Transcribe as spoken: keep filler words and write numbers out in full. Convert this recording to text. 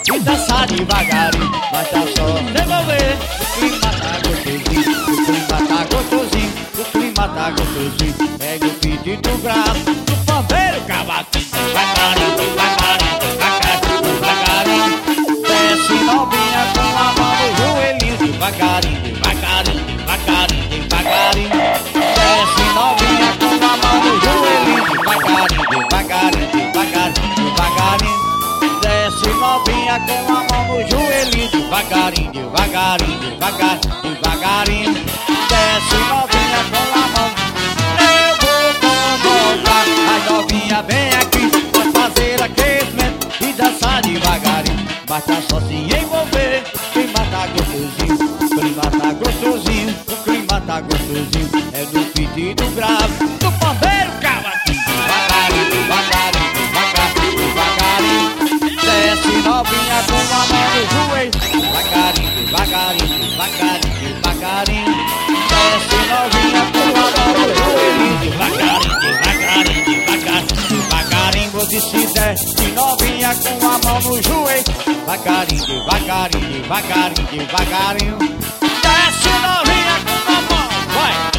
e dançar devagarinho. Mas tá só você mover, o clima tá gostosinho, o clima tá gostosinho, o clima tá gostosinho. Pega o pedido grave do pandeiro cavaquinho, devagarinho, devagarinho, devagarinho, devagarinho. Desce novinha com a mão no joelhinho, devagarinho, devagarinho, devagarinho, devagarinho. Desce novinha com a mão no joelhinho, devagarinho, devagarinho, devagarinho, devagarinho. Desce novinha com a mão no joelhinho, devagarinho, devagarinho, devagarinho, devagarinho. Desce novinha com a mão. Eu vou convocar as novinha, vem aqui pra fazer aquecimento e dançar devagarinho. Basta só se envolver, o clima tá gostosinho, o clima tá gostosinho, o clima tá gostosinho. É no pedido grave do pandeiro cavaquinho, devagarinho, devagarinho, devagarinho, devagarinho. Desce novinha com a mão no joelho, devagarinho, devagarinho, devagarinho, devagarinho. Desce novinha com a mão no joelho, devagarinho, devagarinho, devagarinho, devagarinho. Você se desce novinha com a mão no joelho, devagarinho, devagarinho, devagarinho, devagarinho. Desce novinha com a mão, vai!